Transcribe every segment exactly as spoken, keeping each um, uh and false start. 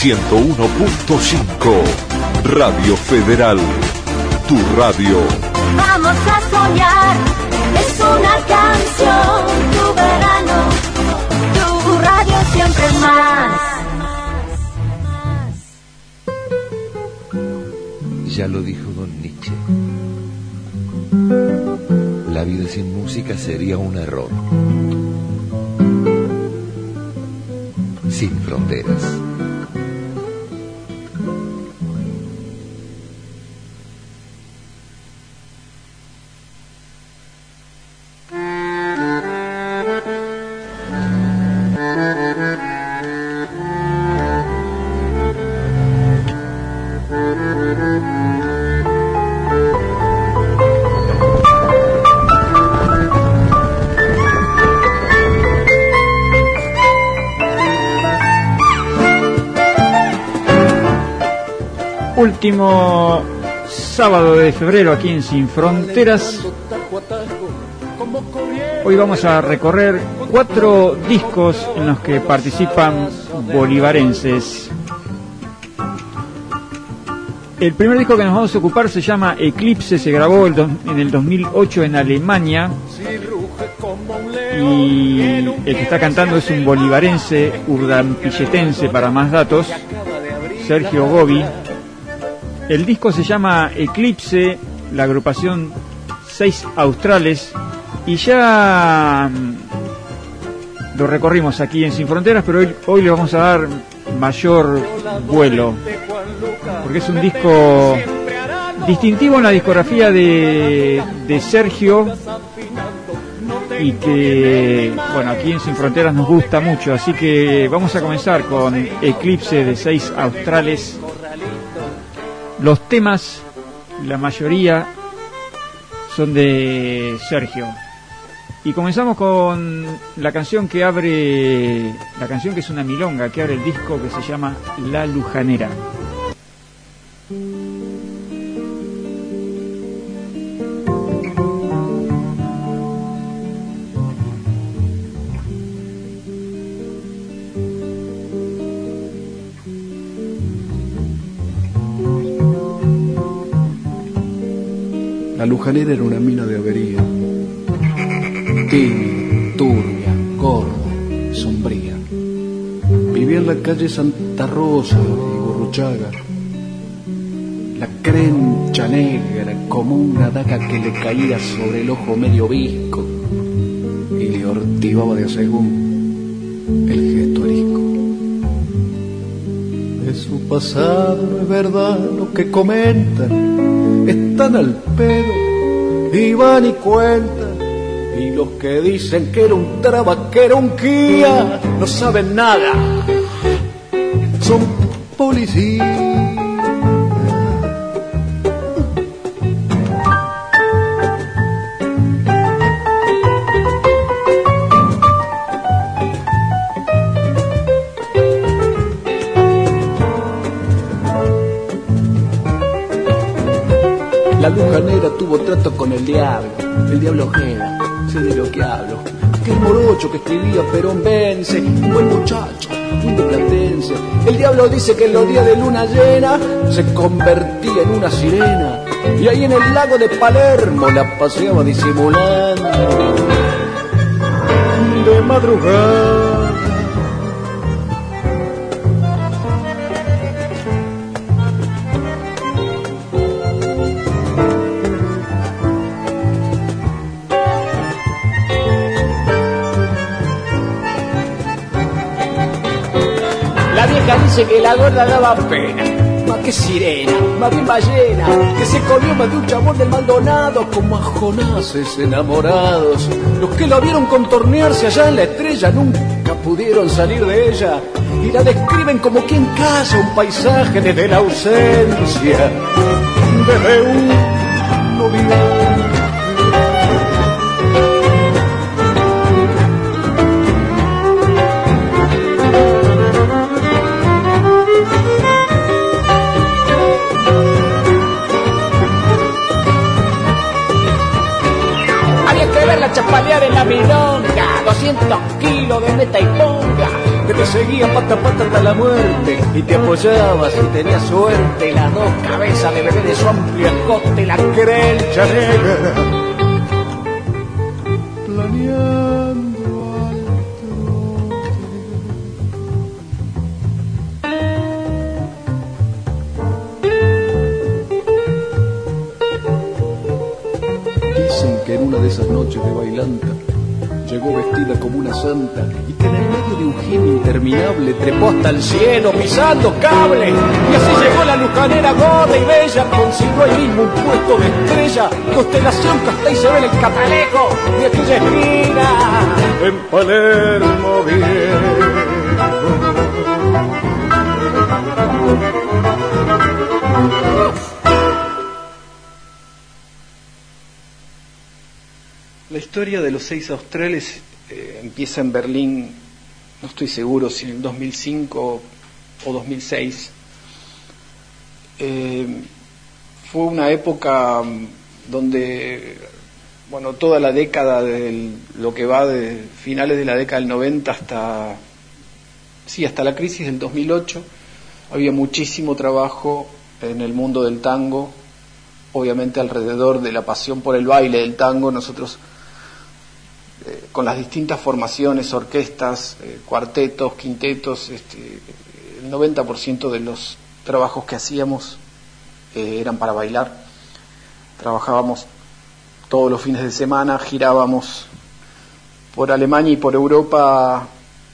ciento uno punto cinco. Radio Federal, tu radio. Vamos a soñar, es una canción, tu verano, tu radio siempre más. Ya lo dijo don Nietzsche. La vida sin música sería un error. Sin fronteras. Último sábado de febrero aquí en Sin Fronteras. Hoy vamos a recorrer cuatro discos en los que participan bolivarenses. El primer disco que nos vamos a ocupar se llama Eclipse, se grabó el do, en el dos mil ocho en Alemania y el que está cantando es un bolivarense urdampilletense, para más datos, Sergio Gobi. El disco se llama Eclipse, la agrupación Seis Australes, y ya lo recorrimos aquí en Sin Fronteras, pero hoy, hoy le vamos a dar mayor vuelo, porque es un disco distintivo en la discografía de, de Sergio y que, bueno, aquí en Sin Fronteras nos gusta mucho, así que vamos a comenzar con Eclipse de Seis Australes. Los temas, la mayoría, son de Sergio. Y comenzamos con la canción que abre, la canción que es una milonga, que abre el disco, que se llama La Lujanera. La Lujanera era una mina de avería, tímida, turbia, gorda, sombría. Vivía en la calle Santa Rosa y Gurruchaga. La crencha negra como una daga que le caía sobre el ojo medio visco y le ortivaba de a según el gesto arisco. De su pasado no es verdad lo que comentan, están al pedo y van y cuentan, y los que dicen que era un traba, que era un guía, no saben nada, son policías. La Lujanera tuvo trato con el diablo, el diablo Ojeda, sé de lo que hablo. Aquel morocho que escribía Perón vence, un buen muchacho, un de Platense. El diablo dice que en los días de luna llena se convertía en una sirena, y ahí en el lago de Palermo la paseaba disimulando de madrugada. Dice que la gorda daba pena, más que sirena, más bien ballena, que se comió más de un chabón del Maldonado, como a jonases enamorados. Los que lo vieron contornearse allá en la estrella nunca pudieron salir de ella, y la describen como quien caza un paisaje desde la ausencia, desde un noviazgo. Chapalear en la milonga, doscientos kilos de meta y ponga, que te seguía pata a pata hasta la muerte y te apoyabas y tenías suerte. Las dos cabezas de bebé de su amplio escote, la crencha negra, planeando al trote. Dicen que en una de esas noches de bailanta llegó vestida como una santa y que en el medio de un giro interminable trepó hasta el cielo pisando cable. Y así llegó la lujanera gorda y bella, consiguió ahí mismo un puesto de estrella, constelación que hasta ahí se ve en el catalejo de aquella esquina en Palermo Viejo. La historia de los seis australes eh, empieza en Berlín, no estoy seguro si en el dos mil cinco o dos mil seis. Eh, fue una época donde, bueno, toda la década de lo que va de finales de la década del noventa hasta, sí, hasta la crisis del dos mil ocho, había muchísimo trabajo en el mundo del tango, obviamente alrededor de la pasión por el baile del tango. Nosotros Eh, con las distintas formaciones, orquestas, eh, cuartetos, quintetos, este, el noventa por ciento de los trabajos que hacíamos eh, eran para bailar. Trabajábamos todos los fines de semana, girábamos por Alemania y por Europa,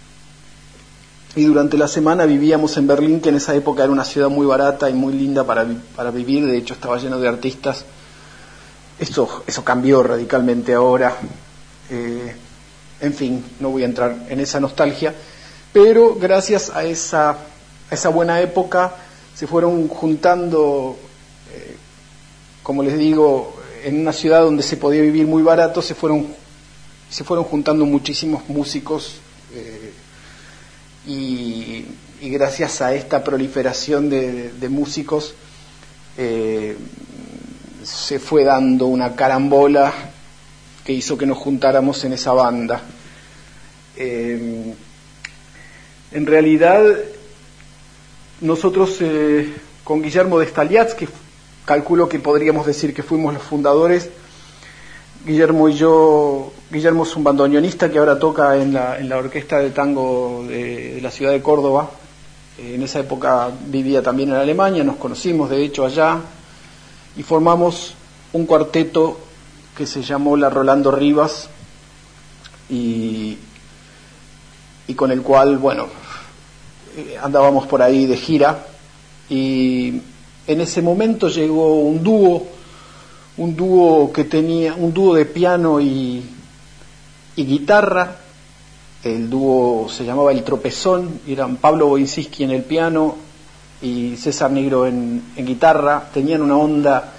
y durante la semana vivíamos en Berlín, que en esa época era una ciudad muy barata y muy linda para, para vivir. De hecho estaba lleno de artistas. Eso, eso cambió radicalmente ahora. Eh, en fin, no voy a entrar en esa nostalgia, pero gracias a esa, a esa buena época se fueron juntando, eh, como les digo, en una ciudad donde se podía vivir muy barato, se fueron, se fueron juntando muchísimos músicos, eh, y, y gracias a esta proliferación de, de músicos eh, se fue dando una carambola que hizo que nos juntáramos en esa banda. Eh, en realidad, nosotros eh, con Guillermo de Staliats, que calculo que podríamos decir que fuimos los fundadores, Guillermo y yo, Guillermo es un bandoneonista que ahora toca en la, en la orquesta de tango de, de la ciudad de Córdoba. Eh, en esa época vivía también en Alemania, nos conocimos de hecho allá, y formamos un cuarteto que se llamó La Rolando Rivas, y, y con el cual, bueno, eh, andábamos por ahí de gira, y en ese momento llegó un dúo, un dúo que tenía, un dúo de piano y, y guitarra. El dúo se llamaba El Tropezón, eran Pablo Boinsinski en el piano y César Negro en, en guitarra. Tenían una onda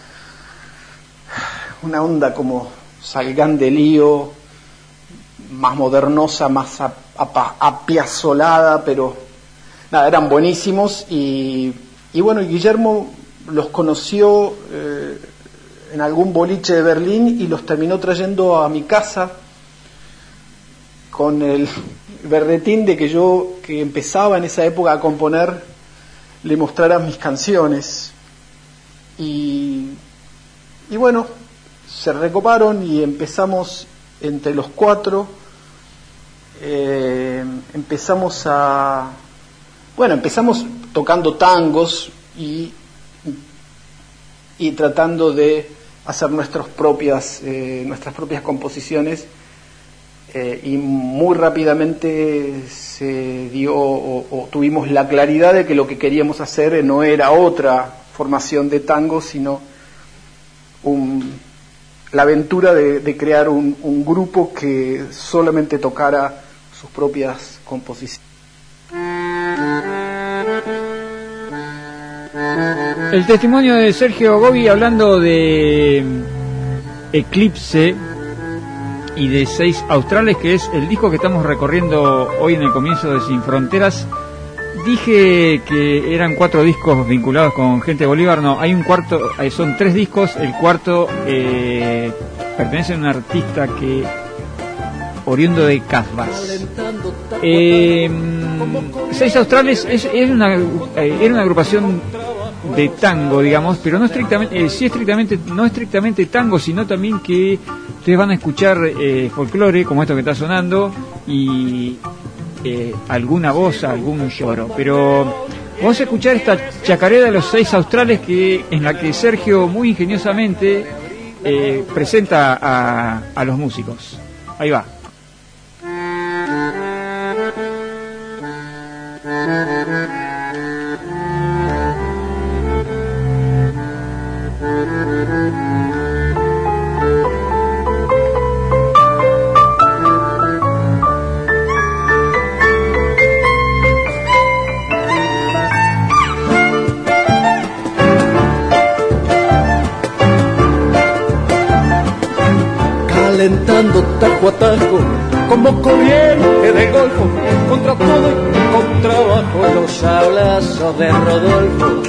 una onda como Salgán de Lío, más modernosa, más apiazolada, pero nada, eran buenísimos. Y, y bueno, Guillermo los conoció eh, en algún boliche de Berlín y los terminó trayendo a mi casa con el berretín de que yo, que empezaba en esa época a componer, le mostrara mis canciones. Y, y bueno, se recoparon y empezamos entre los cuatro, eh, empezamos a, bueno, empezamos tocando tangos y, y tratando de hacer nuestras propias, eh, nuestras propias composiciones, eh, y muy rápidamente se dio o, o tuvimos la claridad de que lo que queríamos hacer no era otra formación de tango, sino un la aventura de, de crear un, un grupo que solamente tocara sus propias composiciones. El testimonio de Sergio Gobi hablando de Eclipse y de Seis Australes, que es el disco que estamos recorriendo hoy en el comienzo de Sin Fronteras. Dije que eran cuatro discos vinculados con Gente de Bolívar. No, hay un cuarto, son tres discos. El cuarto eh, pertenece a un artista que oriundo de Casbas. Eh, Seis Australes es, es una, eh, era una agrupación de tango, digamos, pero no estrictamente, eh, sí estrictamente, no estrictamente tango, sino también que ustedes van a escuchar eh, folclore, como esto que está sonando, y eh, alguna voz, algún lloro. Pero vamos a escuchar esta chacarera de los Seis Australes, que en la que Sergio muy ingeniosamente eh, presenta a, a los músicos. Ahí va. Calentando tajo a tajo, como corriente de golfo, contra todo y contra abajo, los sablazos de Rodolfo.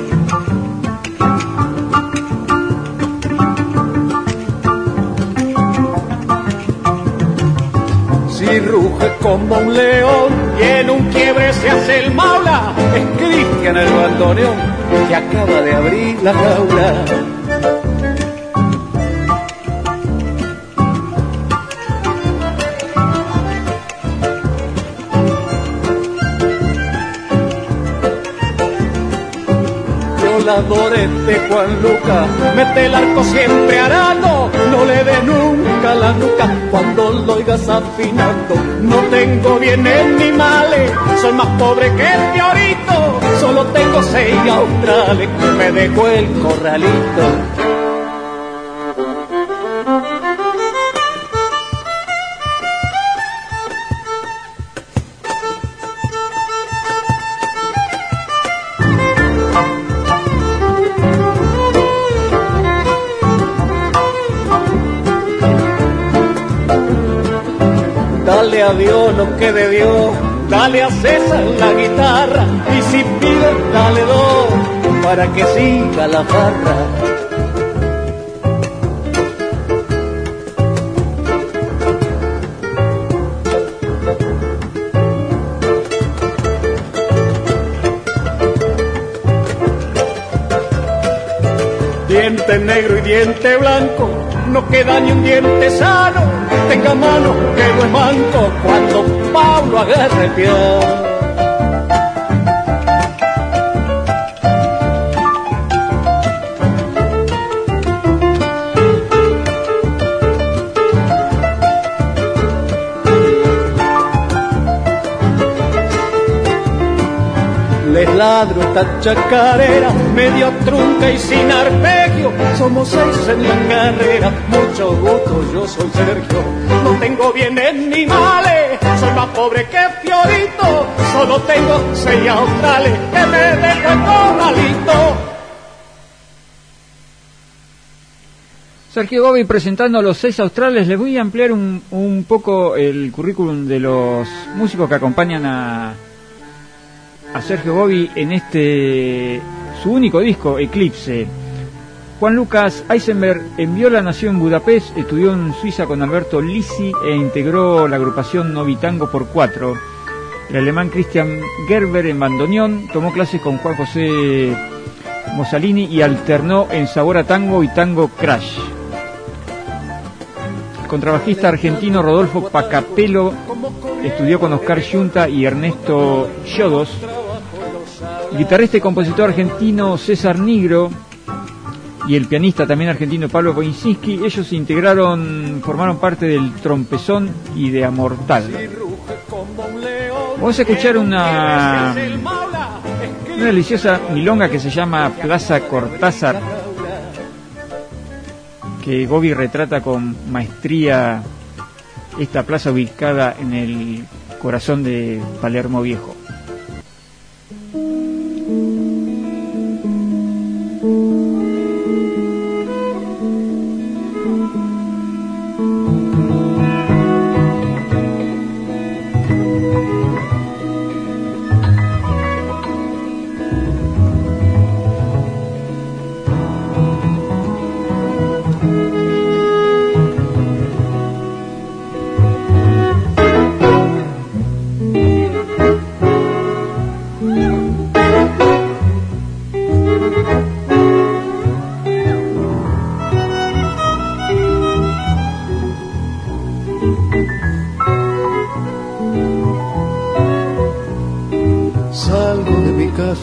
Si ruge como un león y en un quiebre se hace el maula, es Cristian el bandoneón que acaba de abrir la jaula. De Juan Luca, mete el arco siempre arano, no le dé nunca la nuca cuando lo oigas afinando. No tengo bienes ni males, soy más pobre que el Fiorito, solo tengo seis australes que me dejó el corralito. Dale a Dios lo que de Dios, dale a César la guitarra, y si pide, dale dos, para que siga la farra. Diente negro y diente blanco, no queda ni un diente sano. Tenga mano que no es manco cuando Pablo agarre el piano. Les ladro esta chacarera, medio trunca y sin arpegio. Somos seis en la carrera, mucho gusto, yo soy Sergio. No tengo bienes ni males, soy más pobre que Fiorito. Solo tengo seis australes que me dejo el corralito. Sergio Gobi presentando a los Seis Australes. Les voy a ampliar un, un poco el currículum de los músicos que acompañan a... a Sergio Gobi en este su único disco, Eclipse. Juan Lucas Eisenberg en viola nació en Budapest, estudió en Suiza con Alberto Lisi e integró la agrupación Novitango por Cuatro. El alemán Christian Gerber en bandoneón, tomó clases con Juan José Mosalini y alternó en Sabor a Tango y Tango Crash. El contrabajista argentino Rodolfo Pacapello estudió con Oscar Yunta y Ernesto Yodos. El guitarrista y compositor argentino César Nigro y el pianista también argentino Pablo Boinsinski, ellos integraron, formaron parte del Trompezón y de Amortal. Vamos a escuchar una, una deliciosa milonga que se llama Plaza Cortázar, que Gobi retrata con maestría esta plaza ubicada en el corazón de Palermo Viejo.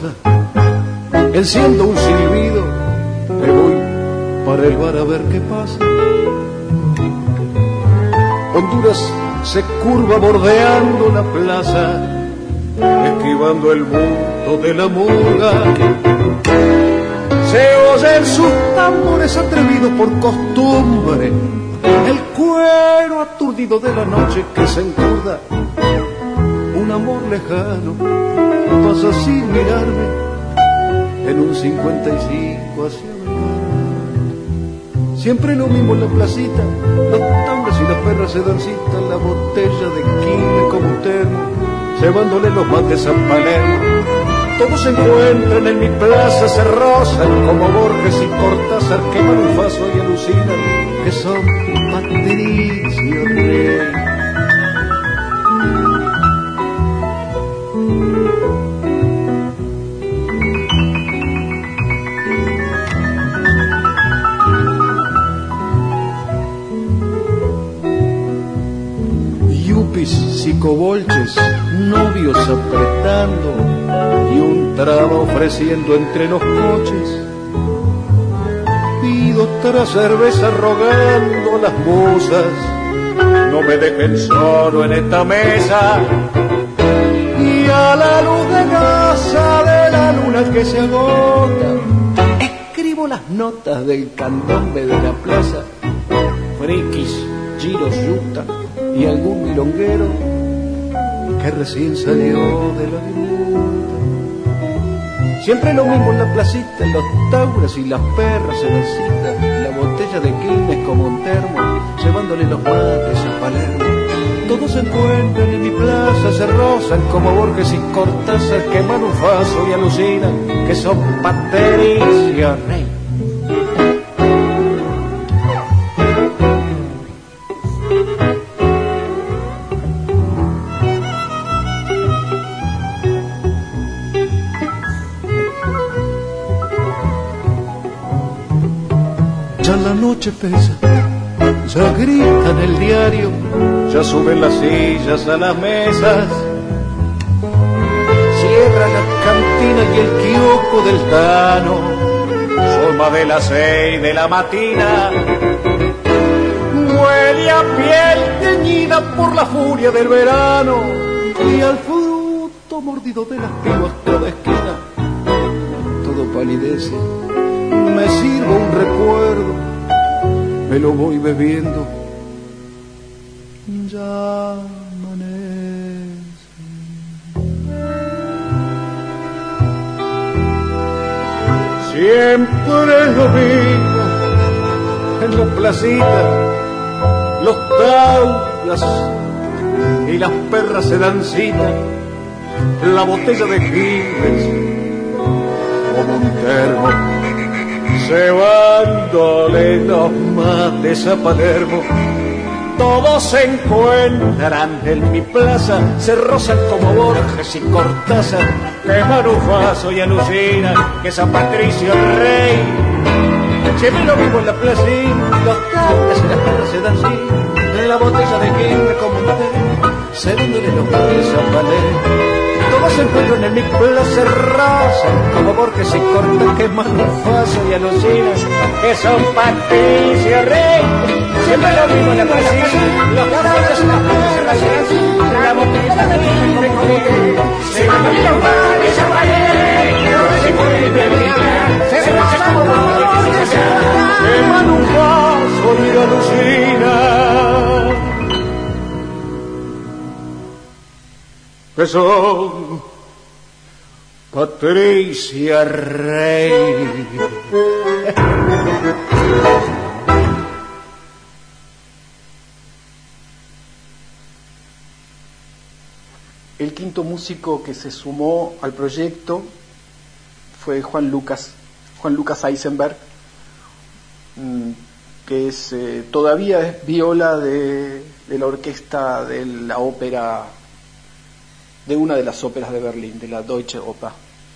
enciendo un silbido, me voy para el bar a ver qué pasa. Honduras se curva bordeando la plaza, esquivando el mundo de la murga. Se oyen sus tambores atrevidos por costumbre, el cuero aturdido de la noche que se encurda. Un amor lejano pasa sin mirarme en un cincuenta y cinco hacia Belgrano. Siempre lo mismo en la placita, los tambores y las perras se dan cita, la botella de quile como un termo, llevándole los mates a Palermo. Todos se encuentran en mi plaza, se rozan como Borges y Cortázar, queman un faso y alucinan que son Patricio Rey. Yupis, psicobolches, novios apretando y un traba ofreciendo entre los coches. Pido otra cerveza rogando a las musas, no me dejen solo en esta mesa. Y a la luz de gasa de la luna que se agota, escribo las notas del candombe de la plaza. Frikis, giros, yuta y algún milonguero que recién salió de la viruta. Siempre lo mismo en la placita, los tauras y las perras se dan cita, la botella de Quilmes como un termo, llevándole los mates a Palermo. Todos se encuentran en mi plaza, se rozan como Borges y Cortázar, queman un faso y alucinan que son Patricia Rey. Ya la noche pesa, ya gritan el diario, ya suben las sillas a las mesas, cierra la cantina y el quiosco del Tano, son más de las seis de la matina, huele a piel teñida por la furia del verano y al fruto mordido de las pibas cada esquina. Todo palidece, me sirvo un recuerdo, me lo voy bebiendo, ya amanece. Siempre es lo mismo en la placita, los taulas y las perras se dan cita, la botella de Quilmes como un termo, llevándole los mates a Palermo. Todos se encuentran en mi plaza, se rozan como Borges y Cortázar, queman un faso y alucinan que San Patricio es rey. Siempre lo mismo en la plaza, los tablas y las perras se dan sí, la botella de Quilmes como un termo, llevándole los mates a Palermo. Todos se encuentran en mi plaza, se rozan como Borges y Cortázar, queman un faso y alucinan que son Patricio Rey. Siempre lo mismo en la plaza, los caballos y las perras se rayan, la botella de Quilmes como un termo, se queman los mates a Palermo. Todos se encuentran en mi plaza, se rozan como Borges y Cortázar, queman un faso y alucinan que son Patricia Rey. El quinto músico que se sumó al proyecto fue Juan Lucas, Juan Lucas Eisenberg, que es eh, todavía es viola de, de la orquesta de la ópera, de una de las óperas de Berlín, de la Deutsche Oper.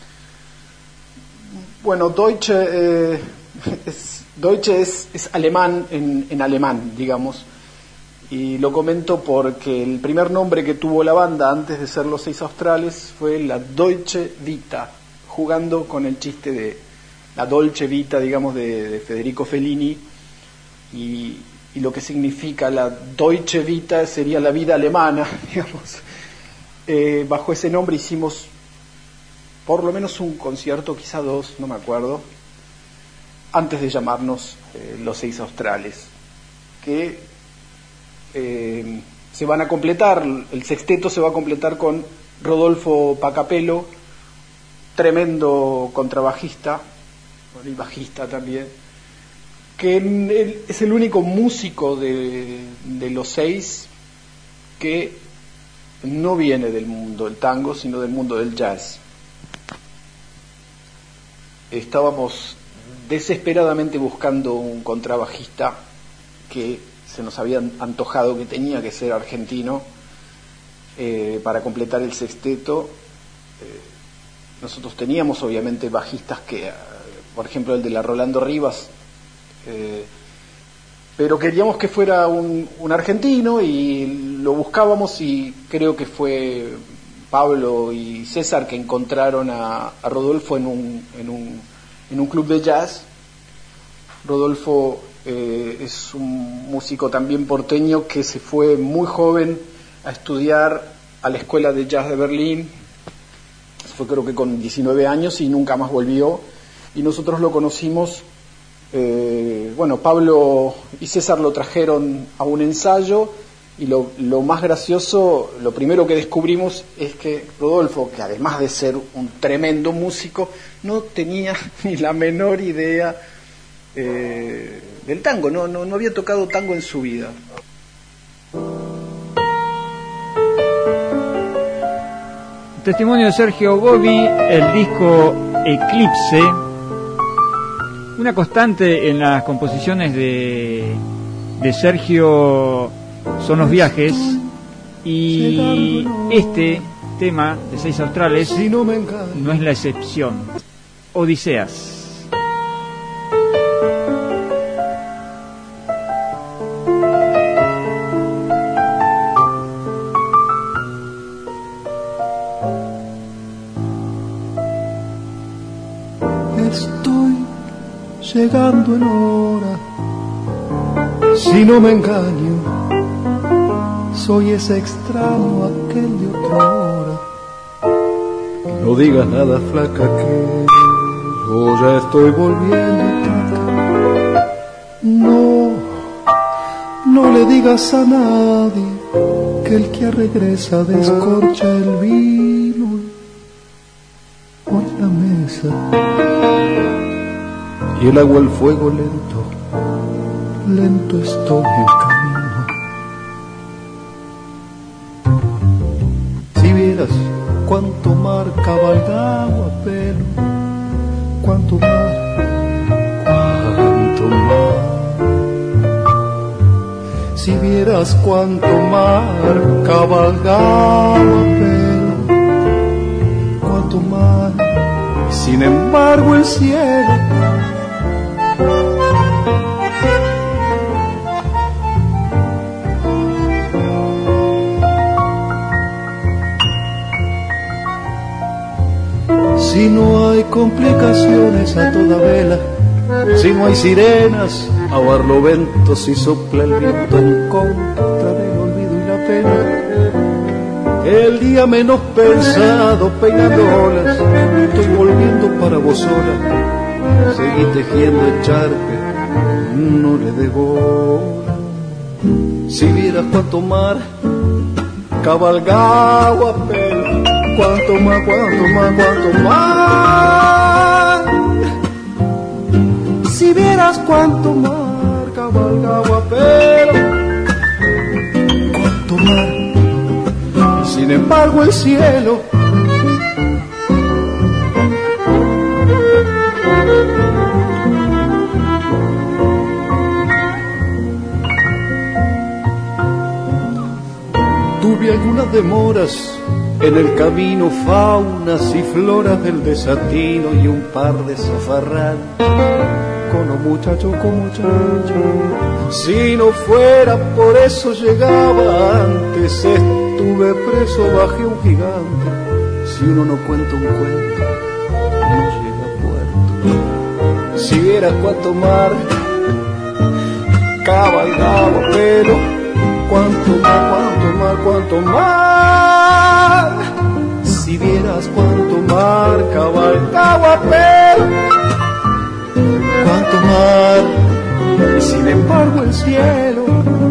Bueno, Deutsche, eh, es, Deutsche es, es alemán en, en alemán, digamos, y lo comento porque el primer nombre que tuvo la banda antes de ser Los Seis Australes fue la Deutsche Vita, jugando con el chiste de la Dolce Vita, digamos, de, de Federico Fellini, y, y lo que significa la Deutsche Vita sería la vida alemana, digamos. Eh, bajo ese nombre hicimos por lo menos un concierto, quizá dos, no me acuerdo, antes de llamarnos eh, Los Seis Australes, que eh, se van a completar, el sexteto se va a completar con Rodolfo Pacapello, tremendo contrabajista, bueno, y bajista también, que es el único músico de, de los seis que no viene del mundo del tango, sino del mundo del jazz. Estábamos desesperadamente buscando un contrabajista que se nos había antojado que tenía que ser argentino eh, para completar el sexteto. Eh, nosotros teníamos obviamente bajistas que, eh, por ejemplo el de la Rolando Rivas, eh, pero queríamos que fuera un, un argentino y lo buscábamos, y creo que fue Pablo y César que encontraron a, a Rodolfo en un, en, un, en un club de jazz. Rodolfo eh, es un músico también porteño que se fue muy joven a estudiar a la Escuela de Jazz de Berlín. Fue creo que con diecinueve años y nunca más volvió. Y nosotros lo conocimos, eh, bueno, Pablo y César lo trajeron a un ensayo, y lo, lo más gracioso, lo primero que descubrimos es que Rodolfo, que además de ser un tremendo músico, no tenía ni la menor idea eh, del tango, no, no, no había tocado tango en su vida. Testimonio de Sergio Gobbi, el disco Eclipse, una constante en las composiciones de, de Sergio son los viajes, y este tema de Seis Australes no es la excepción. Odiseas. Estoy llegando en hora, si no me engaño, soy ese extraño aquel de otra hora. No digas nada, flaca, que yo ya estoy volviendo. No, no le digas a nadie que el que regresa descorcha el vino por la mesa, y el agua al fuego lento, lento estoy en camino. Si vieras cuánto mar cabalgaba a pelo, cuánto mar, cuánto mar. Si vieras cuánto mar cabalgaba a pelo, cuánto mar, y sin embargo el cielo si no hay complicaciones a toda vela, si no hay sirenas a barlovento, si sopla el viento en contra del olvido y la pena, el día menos pensado peinando olas, estoy volviendo para vos sola, seguí tejiendo el charpe, no le dé bola. Si vieras cuánto mar cabalgaba a pelo, cuánto más, cuánto más, cuánto más. Si vieras cuánto mar cabalgaba a pelo, cuánto mar, sin embargo el cielo tuve algunas demoras en el camino, faunas y floras del desatino y un par de zafarranchos con un muchacho como muchacho. Si no fuera por eso llegaba antes, estuve preso, bajé un gigante. Si uno no cuenta un cuento, no llega a puerto. Si vieras cuánto mar cabalgaba, pero cuánto mar, cuánto mar, cuánto mar. Si vieras cuánto mar cabalgaba, pero cuánto mar, y sin embargo el cielo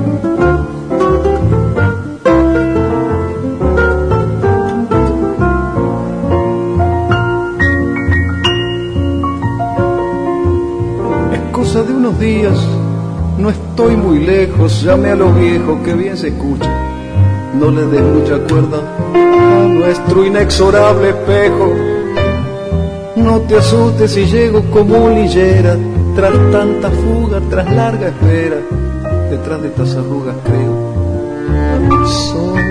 es cosa de unos días. No estoy muy lejos, llame a los viejos que bien se escucha. No le des mucha cuerda a nuestro inexorable espejo. No te asustes si llego como lillera, tras tanta fuga, tras larga espera. Detrás de estas arrugas creo soy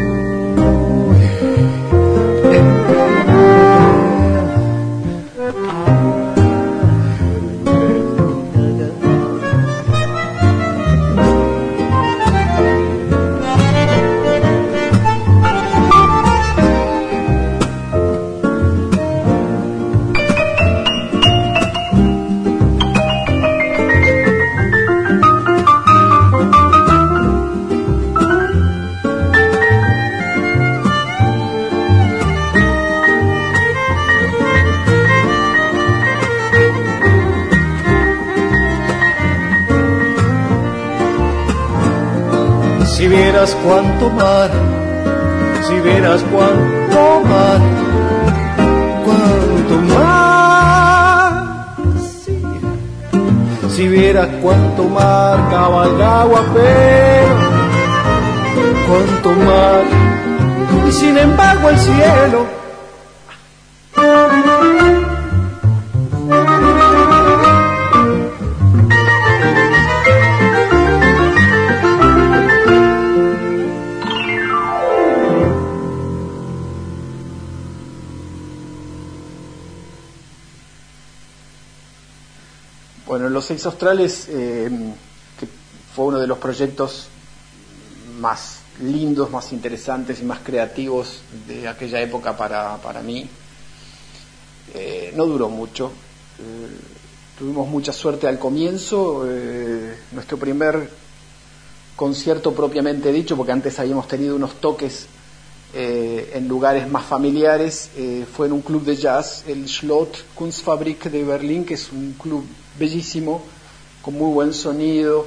si vieras cuánto mar, si vieras cuánto mar, cuánto mar, sí. Si vieras cuánto mar cabalgaba, pero cuánto mar, y sin embargo el cielo. Bueno, Los Seis Australes, eh, que fue uno de los proyectos más lindos, más interesantes y más creativos de aquella época para, para mí, eh, no duró mucho. Eh, tuvimos mucha suerte al comienzo. Eh, nuestro primer concierto propiamente dicho, porque antes habíamos tenido unos toques eh, en lugares más familiares, eh, fue en un club de jazz, el Schlott Kunstfabrik de Berlín, que es un club bellísimo, con muy buen sonido.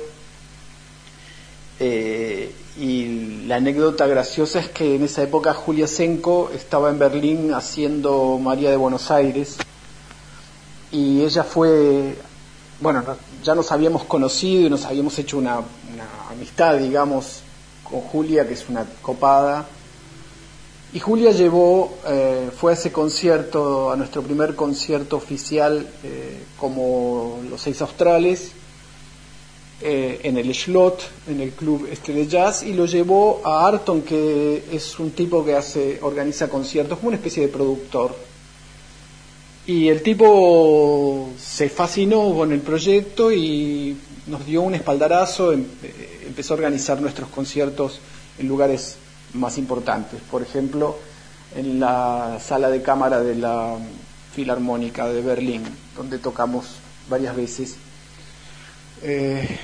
Eh, y la anécdota graciosa es que en esa época Julia Senko estaba en Berlín haciendo María de Buenos Aires, y ella fue, bueno, ya nos habíamos conocido y nos habíamos hecho una, una amistad, digamos, con Julia, que es una copada. Y Julia llevó, eh, fue a ese concierto, a nuestro primer concierto oficial eh, como Los Seis Australes, eh, en el Schlott, en el club este de jazz, y lo llevó a Arton, que es un tipo que hace, organiza conciertos, como una especie de productor. Y el tipo se fascinó con el proyecto y nos dio un espaldarazo, em, eh, empezó a organizar nuestros conciertos en lugares más importantes, por ejemplo en la sala de cámara de la Filarmónica de Berlín, donde tocamos varias veces, eh,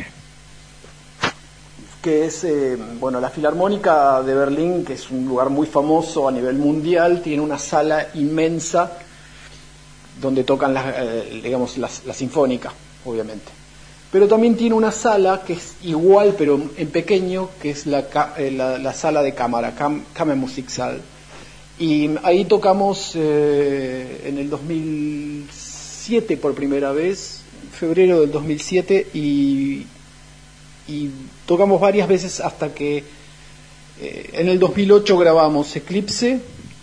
que es eh, bueno, la Filarmónica de Berlín, que es un lugar muy famoso a nivel mundial, tiene una sala inmensa donde tocan las, eh, digamos, las, la sinfónica, obviamente. Pero también tiene una sala que es igual, pero en pequeño, que es la, la, la sala de cámara, Kam, Kammermusiksaal. Y ahí tocamos eh, en el dos mil siete por primera vez, en febrero del dos mil siete, y, y tocamos varias veces hasta que eh, en el dos mil ocho grabamos Eclipse,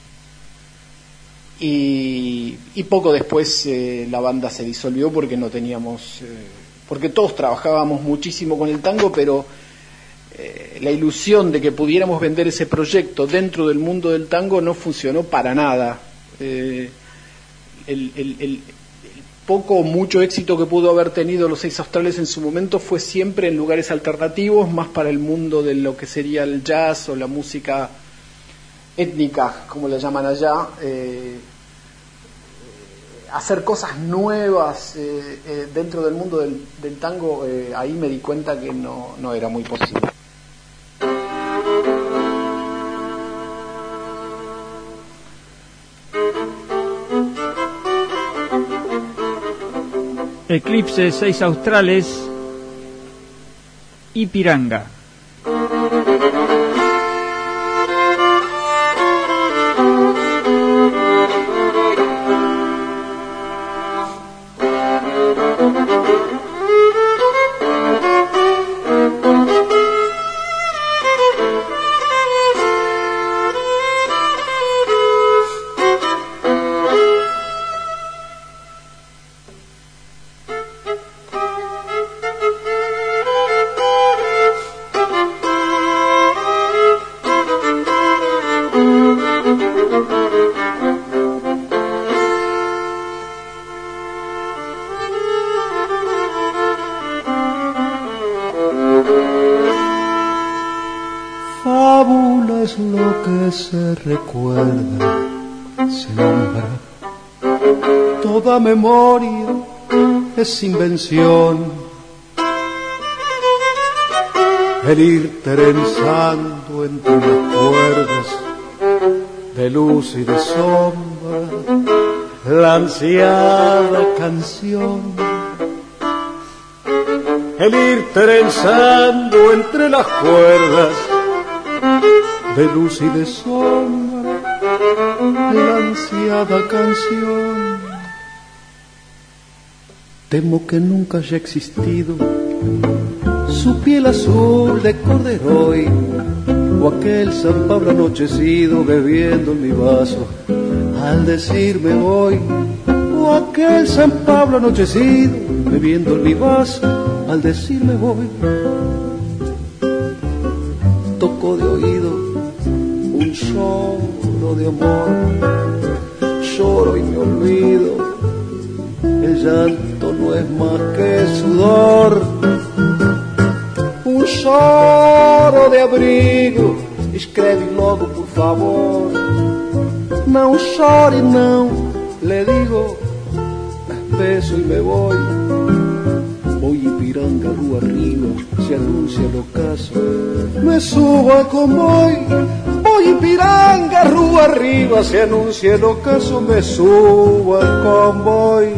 y, y poco después eh, la banda se disolvió porque no teníamos... Eh, porque todos trabajábamos muchísimo con el tango, pero eh, la ilusión de que pudiéramos vender ese proyecto dentro del mundo del tango no funcionó para nada. Eh, el, el, el, el poco o mucho éxito que pudo haber tenido Los Seis Australes en su momento fue siempre en lugares alternativos, más para el mundo de lo que sería el jazz o la música étnica, como la llaman allá. Eh, hacer cosas nuevas eh, eh, dentro del mundo del, del tango, eh, ahí me di cuenta que no, no era muy posible. Eclipse, seis australes y Piranga. Fábula es lo que se recuerda, se nombra. Toda memoria es invención. El ir trenzando entre las cuerdas de luz y de sombra, la ansiada canción. El ir trenzando entre las cuerdas de luz y de sombra, la ansiada canción. Temo que nunca haya existido su piel azul de corderoy, o aquel San Pablo anochecido bebiendo en mi vaso al decirme voy, o aquel San Pablo anochecido bebiendo en mi vaso al decirme voy. Toco de oído un lloro de amor, lloro y me olvido, el llanto no es más que sudor. Un choro de abrigo, escreve logo por favor. Não chore não, le digo, beso y me voy. Voy Ipiranga, rúa arriba, se anuncia el ocaso, me subo al convoy. Voy Ipiranga, rúa arriba, se anuncia el ocaso, me subo al convoy.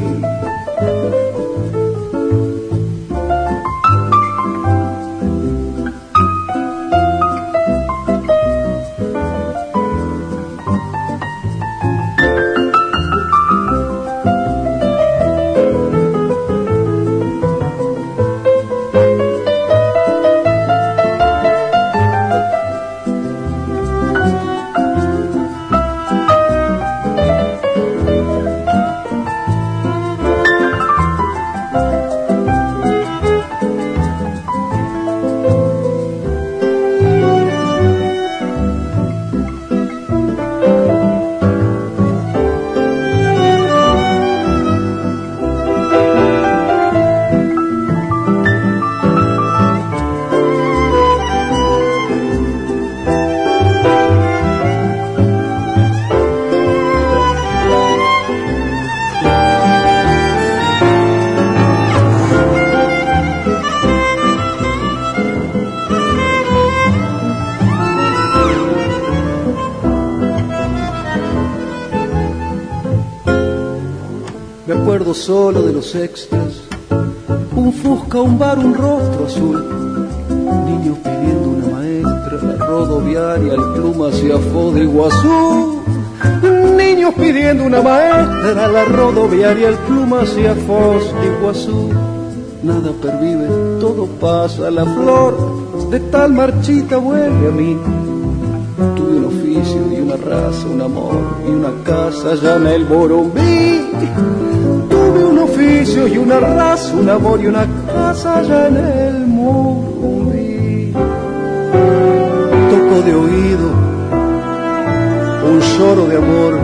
Solo de los extras, un fusca, un bar, un rostro azul, niños pidiendo una maestra, la rodoviaria, el pluma hacia Foz de Iguazú. Niños pidiendo una maestra, la rodoviaria, el pluma hacia Foz de Iguazú. Nada pervive, todo pasa, la flor de tal marchita vuelve a mí. Tuve un oficio y una raza, un amor y una casa allá en el Morumbí. Tuve un oficio y una raza, un amor y una casa allá en el Morumbí. Toco de oído un lloro de amor,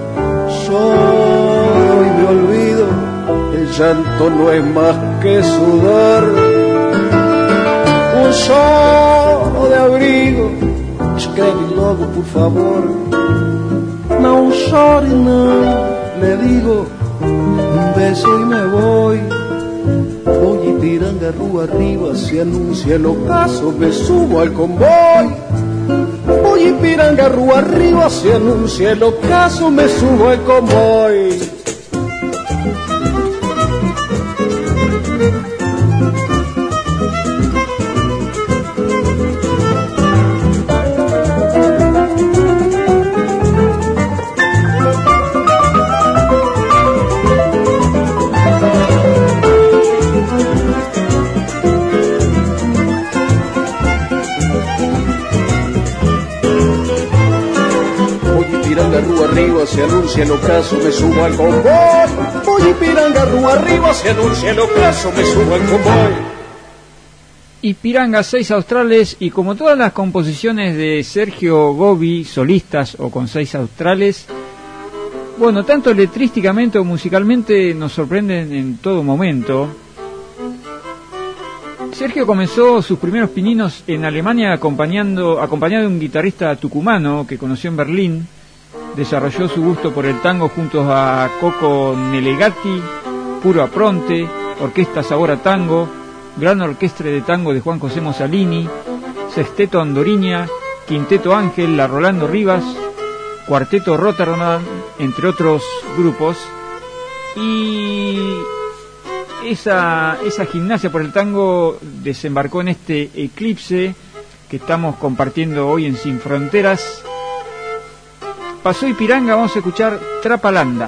lloro y me olvido, el llanto no es más que sudor. Un lloro de abrigo, escreve logo por favor. Não chore não, le digo, un beso y me voy. Voy y piranga rúa arriba, se anuncia el ocaso, me subo al convoy. Voy y piranga rúa arriba, se anuncia el ocaso, me subo al convoy. Arriba se anuncia el ocaso, me subo al convoy. Voy y piranga rúa arriba, se anuncia el ocaso, me subo al convoy. Y Piranga, seis australes, y como todas las composiciones de Sergio Gobi, solistas o con seis australes, bueno, tanto letrísticamente o musicalmente nos sorprenden en todo momento. Sergio comenzó sus primeros pininos en Alemania acompañando, acompañado de un guitarrista tucumano que conoció en Berlín. Desarrolló su gusto por el tango junto a Coco Nelegati, Puro Apronte, Orquesta Sabor a Tango, Gran Orquestra de Tango de Juan José Mosalini, Sexteto Andoriña, Quinteto Ángel, La Rolando Rivas, Cuarteto Rotterdam, entre otros grupos. Y esa, esa gimnasia por el tango desembarcó en este eclipse que estamos compartiendo hoy en Sin Fronteras. Pasó y Piranga, vamos a escuchar Trapalanda.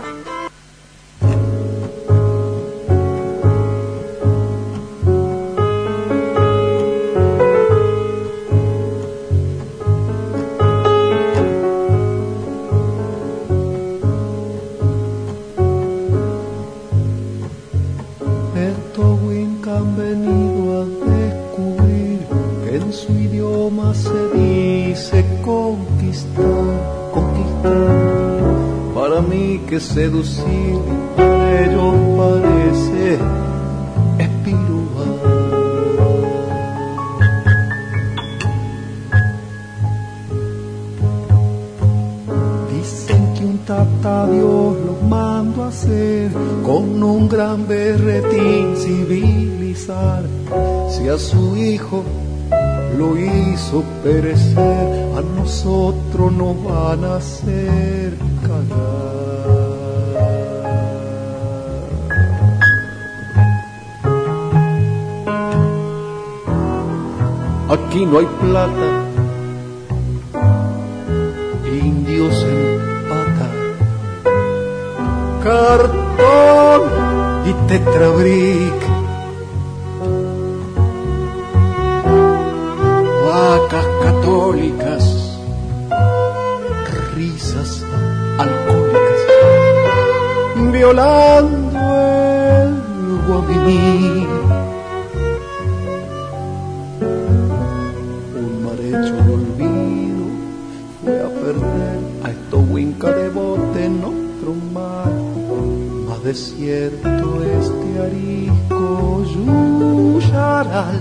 Estos Winca han venido a descubrir que en su idioma se dice conquistar. Para mí que seducir para ellos parece espiruar. Dicen que un tata Dios los mandó a hacer con un gran berretín civilizar. Si a su hijo lo hizo perecer, a nosotros nos van a hacer cagar. Aquí no hay plata, indios en pata, cartón y tetrabric. Vacas católicas, risas alcohólicas, violando el guaminí. Un mar hecho de olvido fue a perder a estos Winca de bote en otro mar. Más desierto este arisco Yuyaral,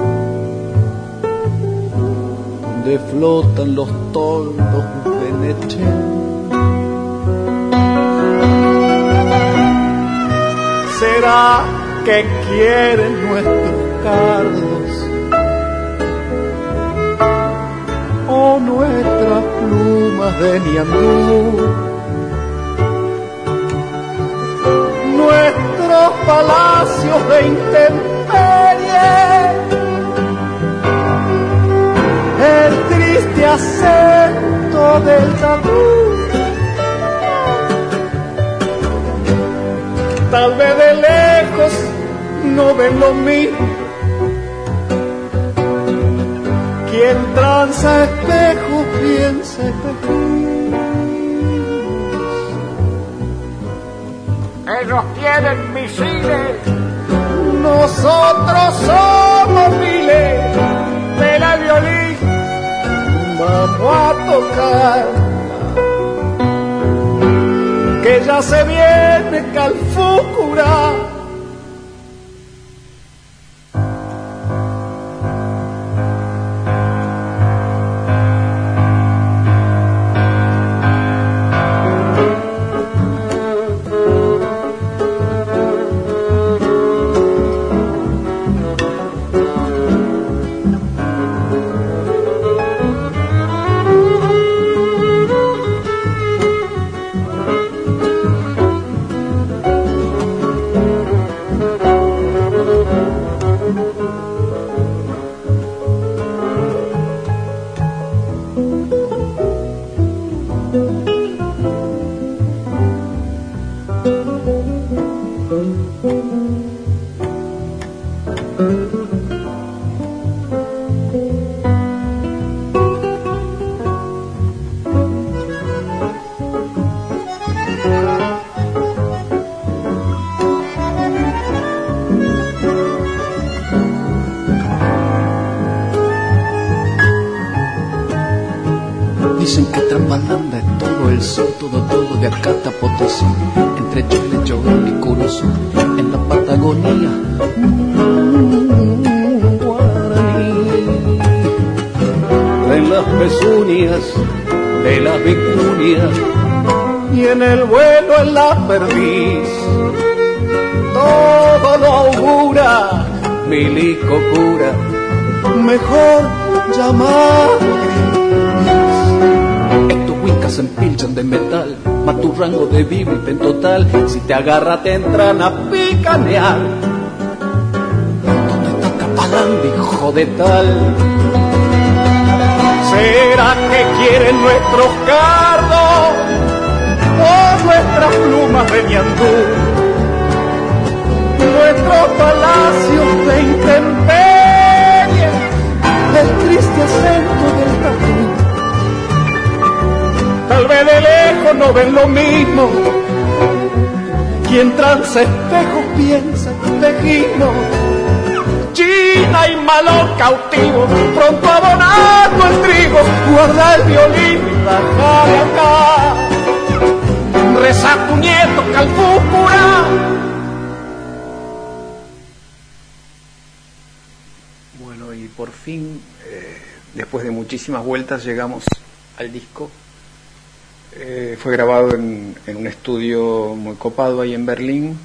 donde flotan los toldos de Nechen. ¿Será que quieren nuestros cardos o nuestras plumas de Niandú? Nuestros palacios de intemperie, el triste acento del tabú. Tal vez de lejos no ven lo mismo. Quien tranza espejos piensa espejos. Ellos tienen misiles, nosotros somos miles de la violín. Vamos a tocar, que ya se viene Calfucurá. todo el sur, todo, todo de acá hasta Potosí, entre Chile, Chogal y Curuzú, en la Patagonia, mm, guaraní. En las pezuñas de las vicunias y en el vuelo en la perdiz, todo lo augura, milico cura, mejor llamado gris. Estos huicas se empilchan de metal, más tu rango de vida y pentotal, si te agarra te entran a picanear. ¿Dónde está Capalán, hijo de tal? ¿Será que quieren nuestros cardos o nuestras plumas de ñandú? Nuestros palacios de intemperie, el triste acento del tajú. Tal vez de lejos no ven lo mismo, quien tranza espejos piensa en tejido. China y malo cautivo, pronto abonando el trigo, guarda el violín, la jaraca, reza tu nieto calfúcura. Bueno, y por fin, eh, después de muchísimas vueltas, llegamos al disco. Eh, fue grabado en, en un estudio muy copado ahí en Berlín.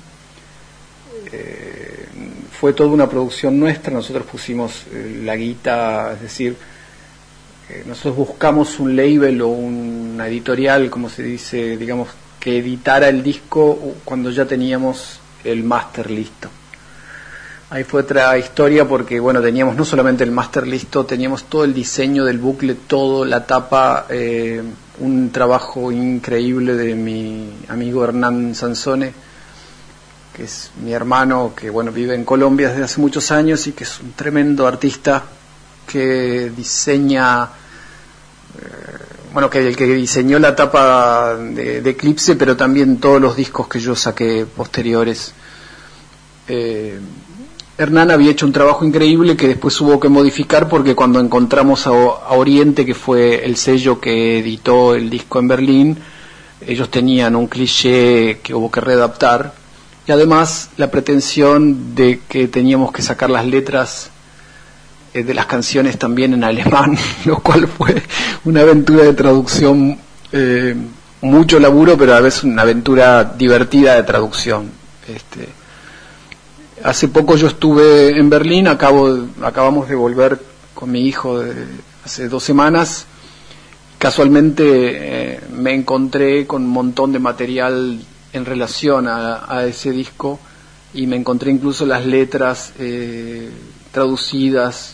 Eh, fue toda una producción nuestra, nosotros pusimos eh, la guita, es decir, eh, nosotros buscamos un label o una editorial, como se dice, digamos, que editara el disco cuando ya teníamos el máster listo. Ahí fue otra historia porque, bueno, teníamos no solamente el máster listo, teníamos todo el diseño del booklet, todo, la tapa, eh, un trabajo increíble de mi amigo Hernán Sansone, que es mi hermano, que bueno, vive en Colombia desde hace muchos años y que es un tremendo artista que diseña, eh, bueno, que el que diseñó la tapa de, de Eclipse, pero también todos los discos que yo saqué posteriores. Eh, Hernán había hecho un trabajo increíble que después hubo que modificar porque cuando encontramos a, a Oriente, que fue el sello que editó el disco en Berlín, ellos tenían un cliché que hubo que readaptar. Y además la pretensión de que teníamos que sacar las letras eh, de las canciones también en alemán, lo cual fue una aventura de traducción, eh, mucho laburo, pero a la vez una aventura divertida de traducción. Este, hace poco yo estuve en Berlín, acabo, acabamos de volver con mi hijo de, hace dos semanas. Casualmente eh, me encontré con un montón de material en relación a, a ese disco y me encontré incluso las letras eh, traducidas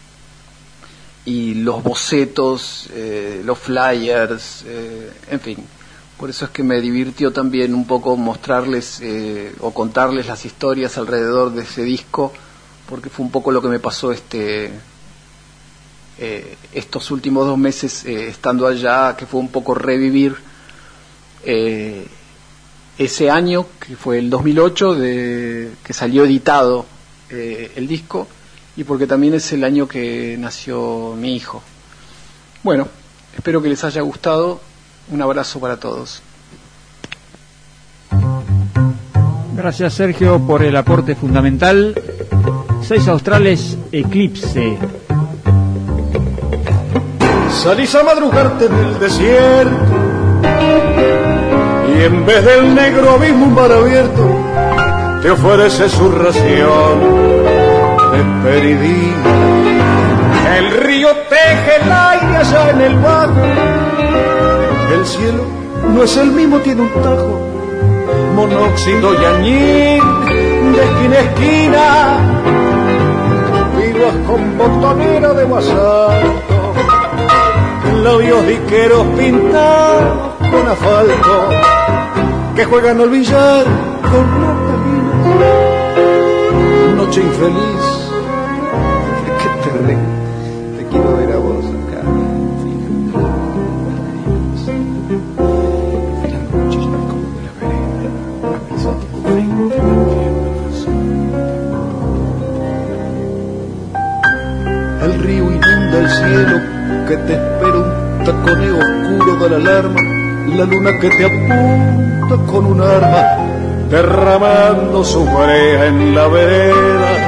y los bocetos, eh, los flyers, eh, en fin. Por eso es que me divirtió también un poco mostrarles eh, o contarles las historias alrededor de ese disco, porque fue un poco lo que me pasó este eh, estos últimos dos meses eh, estando allá, que fue un poco revivir eh, ese año, que fue el dos mil ocho, de, que salió editado eh, el disco, y porque también es el año que nació mi hijo. Bueno, espero que les haya gustado. Un abrazo para todos. Gracias, Sergio, por el aporte fundamental. Seis australes, Eclipse. Salís a madrugarte en el desierto y en vez del negro abismo un mar abierto te ofrece su ración de peridina. El río teje el aire allá en el bajo. El cielo no es el mismo, tiene un tajo, monóxido y añil de esquina a esquina, vigas con botonera de basalto, labios diqueros pintados con asfalto, que juegan al billar con noctalinas. Noche infeliz, qué terrible, te quiero ver a vos acá. El río inunda el cielo que te espera un taconeo oscuro de la alarma la luna que te apunta con un arma, derramando su brea en la vereda.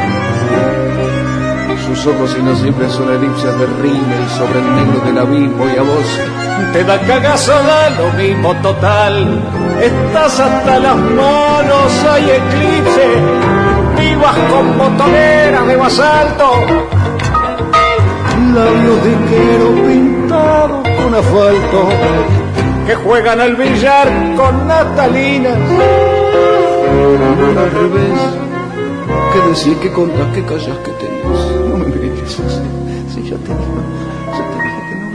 Sus ojos inacibles son elipses de rímel sobre el negro del abismo, y a vos te da cagazo, da lo mismo total. Estás hasta las manos, hay eclipse, vivas con botoneras de basalto, labios de quero pintados con asfalto, que juegan al billar con natalinas. Al revés, que decir, que contás, que callas, que tenés. No me mires así, si ya te digo, ya te dije que no.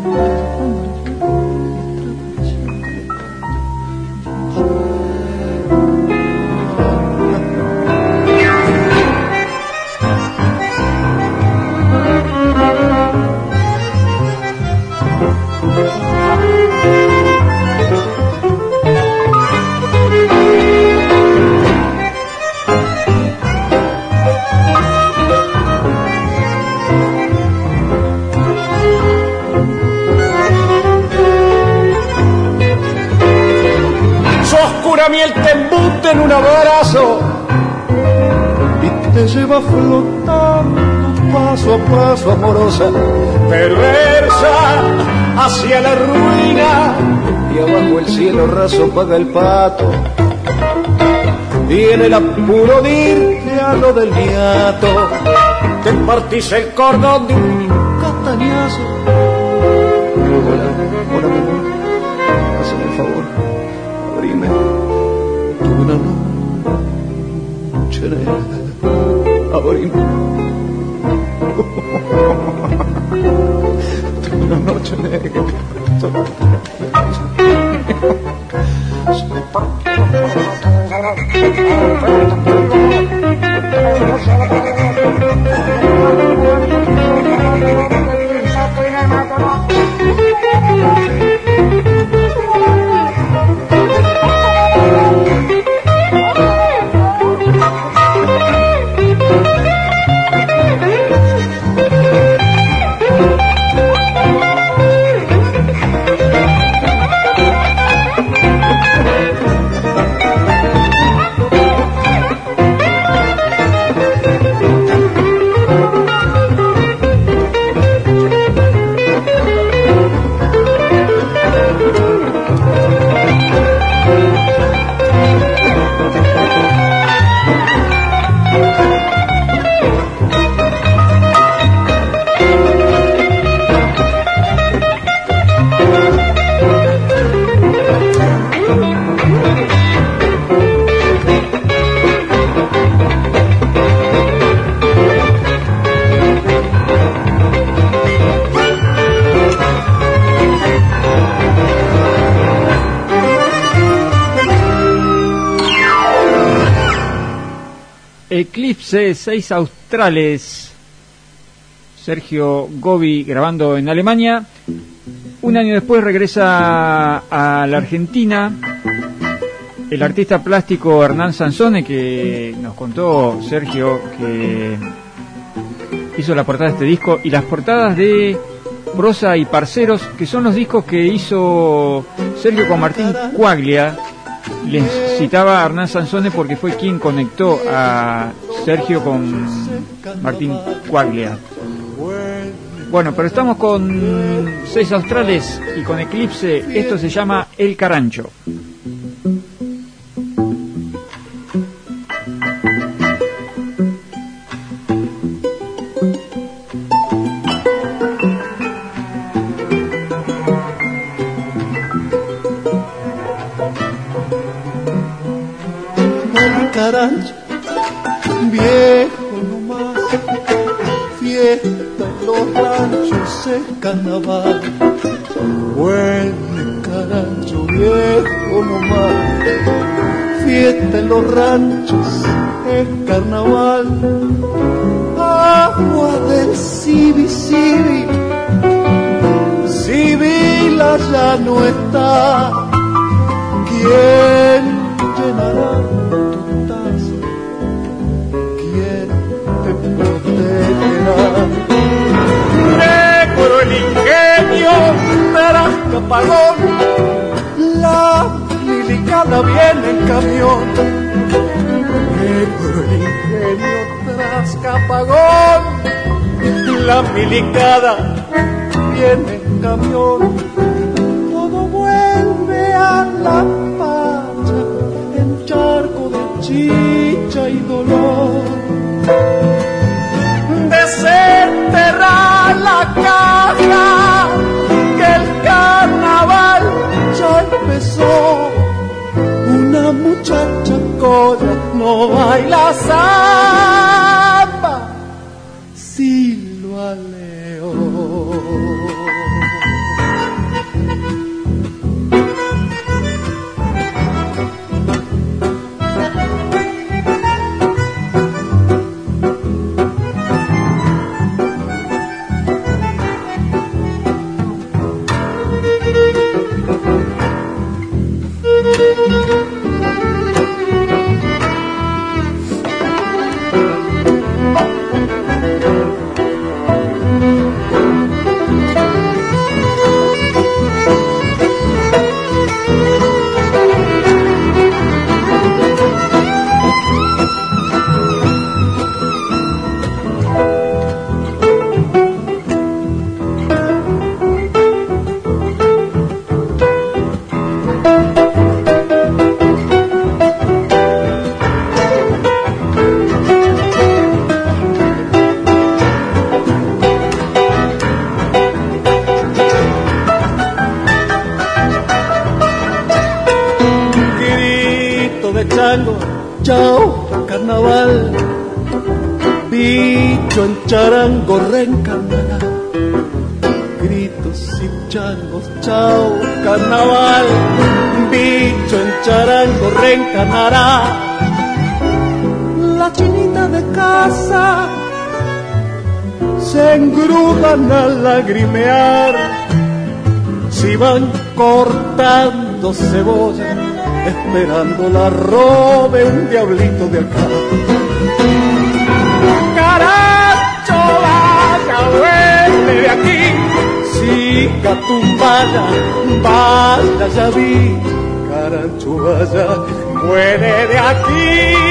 Miel te embute en un abrazo y te lleva flotando paso a paso, amorosa, perversa, hacia la ruina, y abajo el cielo raso paga el pato, y en el apuro de irte a lo del niato te partís el cordón de un castañazo. Hola, hola mi amor, hazme el favor, abrime una noche negra, abrime una noche negra. Eclipse, seis australes. Sergio Gobi grabando en Alemania. Un año después regresa a la Argentina el artista plástico Hernán Sansone, que nos contó Sergio que hizo la portada de este disco y las portadas de Prosa y Parceros, que son los discos que hizo Sergio con Martín Quaglia. Les citaba a Hernán Sansone porque fue quien conectó a Sergio con Martín Quaglia. Bueno, pero estamos con seis australes y con Eclipse. Esto se llama El Carancho. Carancho, viejo nomás, fiesta en los ranchos, es carnaval. Huele carancho, viejo nomás, fiesta en los ranchos, es carnaval. Agua del Sibi Sibi, Sibila ya no está. ¿Quién llenará tu taza? ¿Quién te protegerá? Negro el ingenio, Tarasca Pagón, milicada viene en camión. Negro el ingenio tras Capagón, la milicada viene en camión. Todo vuelve a la pacha, en charco de chicha y dolor. Desenterrar la caja, que el carnaval ya empezó. Una muchacha colla no baila samba, silba león. Chao, carnaval, bicho en charango reencarnará. Gritos y changos, chao, carnaval, bicho en charango reencarnará. La chinita de casa se engrudan a lagrimear. Si van cortando cebolla, esperando la robe un diablito de acá. Caracho, vaya, huele de aquí. Siga tu vaya, vaya, ya vi. Caracho, vaya, huele de aquí.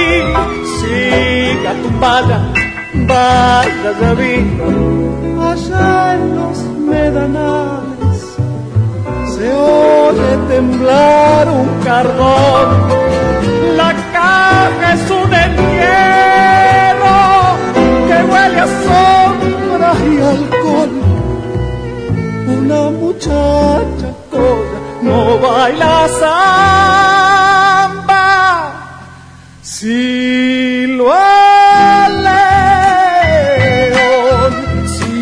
Siga tu vaya, vaya, ya vi. Allá en los medanales se oye temblar un carbón. La caja es un entierro que huele a sombra y alcohol. Una muchacha colla no baila samba, si lo león, si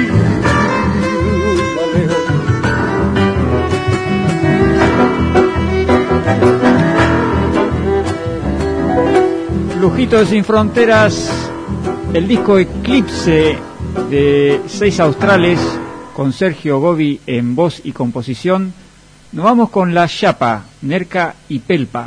lo león. Lujitos sin fronteras, el disco Eclipse de Seis Australes con Sergio Gobi en voz y composición. Nos vamos con La Chapa, Nerca y Pelpa.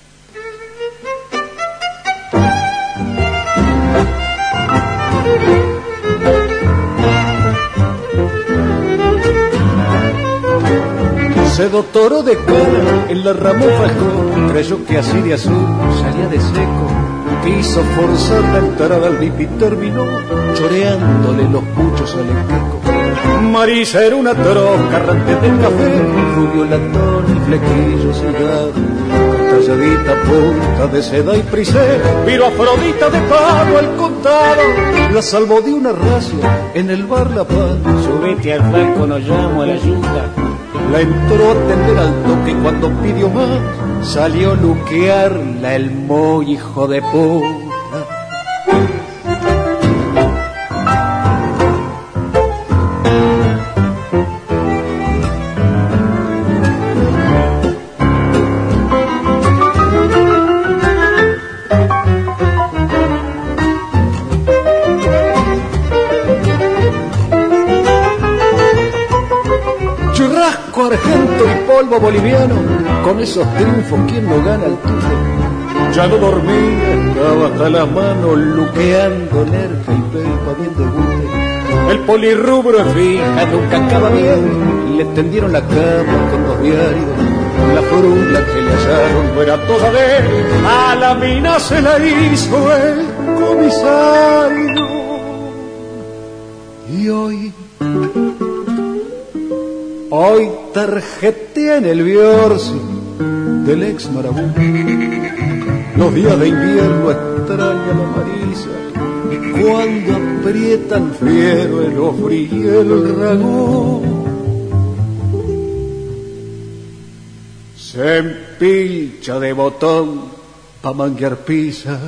Se doctoró de cara en la Ramón Falcón, creyó que así de azul salía de seco. Quiso forzar la entrada al V I P y terminó choreándole los puchos al equeco. Marisa era una trosca errante del café, rubio latón y flequillo cigarro, talladita punta de seda y prisé, viro Afrodita de pago al contado, la salvó de una racia en el bar La Paz. Subete al Falco, nos llamo a la yuca. La entró a atender al toque y cuando pidió más, salió a luquearla el muy hijo de puta. Argento y polvo boliviano, con esos triunfos, ¿quién no gana el tuyo? Ya no dormía, estaba hasta las manos, luqueando Nerca y Pelpa bien de guste. El polirrubro es fija, nunca acaba bien, le tendieron la cama con los diarios, la frula que le hallaron no era toda de él, a la mina se la hizo el comisario. Y hoy, hoy tarjetea en el Biorsi del ex Marabú. Los días de invierno extraña la Marisa, cuando aprietan fiero el ofri y el ragú. Se empilcha de botón pa' manguear pizza.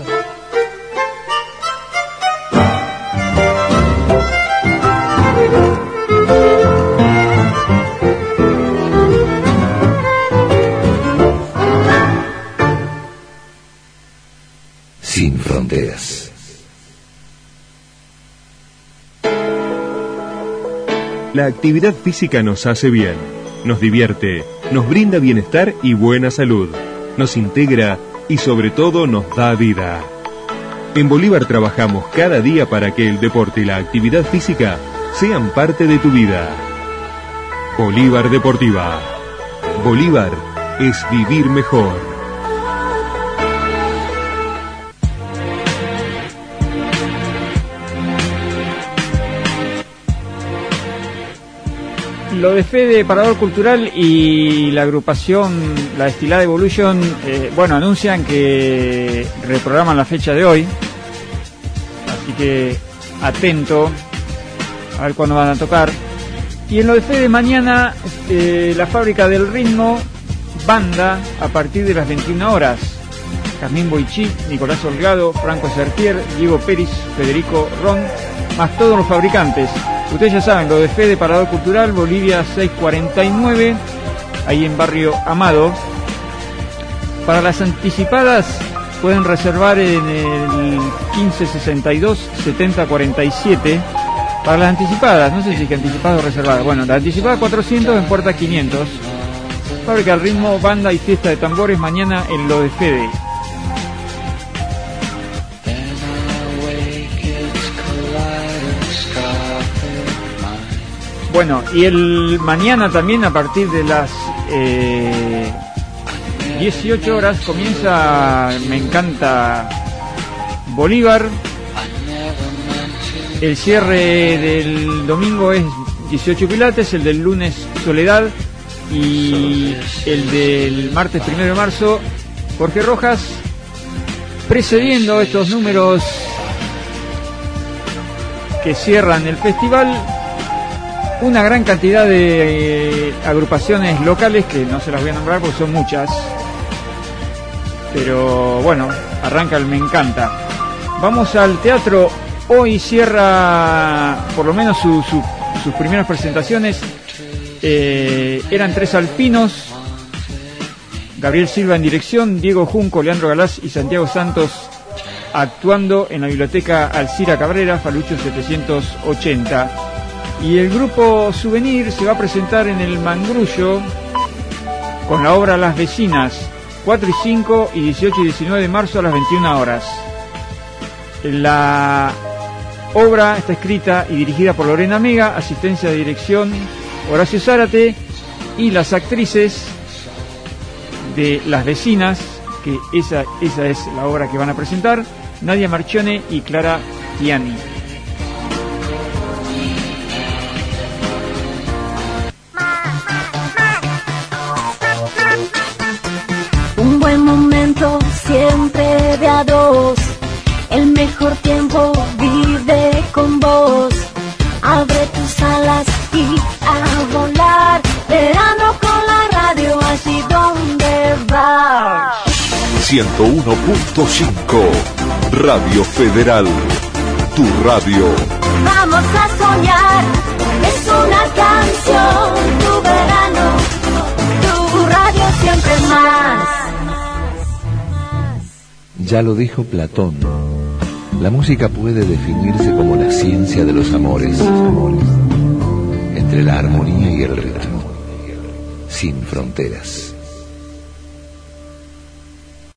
Sin fronteras. La actividad física nos hace bien, nos divierte, nos brinda bienestar y buena salud, nos integra y sobre todo nos da vida. En Bolívar trabajamos cada día para que el deporte y la actividad física sean parte de tu vida. Bolívar Deportiva. Bolívar es vivir mejor. Lo de Fede, Parador Cultural y la agrupación La Destilada Evolution, eh, bueno, anuncian que reprograman la fecha de hoy, así que atento a ver cuándo van a tocar. Y en lo de Fede, mañana eh, la Fábrica del Ritmo, banda a partir de las veintiuna horas. Jazmín Boichí, Nicolás Holgado, Franco Sertier, Diego Pérez, Federico Ron, más todos los fabricantes. Ustedes ya saben, lo de Fede, Parador Cultural, Bolivia seiscientos cuarenta y nueve, ahí en Barrio Amado. Para las anticipadas pueden reservar en el quince sesenta y dos setenta cuarenta y siete. Para las anticipadas, no sé si es que anticipadas o reservadas. Bueno, la anticipada cuatrocientos, en puerta quinientos. Fábrica del Ritmo, banda y fiesta de tambores mañana en lo de Fede. Bueno, y el mañana también a partir de las eh, dieciocho horas comienza Me Encanta Bolívar. El cierre del domingo es dieciocho Pilates, el del lunes Soledad y el del martes primero de marzo Jorge Rojas, precediendo estos números que cierran el festival. Una gran cantidad de eh, agrupaciones locales que no se las voy a nombrar porque son muchas, pero bueno, arranca el Me Encanta. Vamos al teatro. Hoy cierra por lo menos su, su, sus primeras presentaciones. Eh, eran tres alpinos: Gabriel Silva en dirección, Diego Junco, Leandro Galás y Santiago Santos actuando en la biblioteca Alcira Cabrera, Falucho setecientos ochenta. Y el grupo Souvenir se va a presentar en el Mangrullo con la obra Las Vecinas, cuatro y cinco y dieciocho y diecinueve de marzo a las veintiuna horas. La obra está escrita y dirigida por Lorena Mega, asistencia de dirección Horacio Zárate, y las actrices de Las Vecinas, que esa, esa es la obra que van a presentar, Nadia Marchione y Clara Tiani. Un buen momento siempre de a dos, el mejor tiempo vive con vos. Abre tus alas y a volar, verano con la radio, así donde vas. ciento uno punto cinco Radio Federal, tu radio. Vamos a soñar, es una canción, tu verano, tu radio siempre más. Ya lo dijo Platón, la música puede definirse como la ciencia de los amores, entre la armonía y el ritmo, sin fronteras.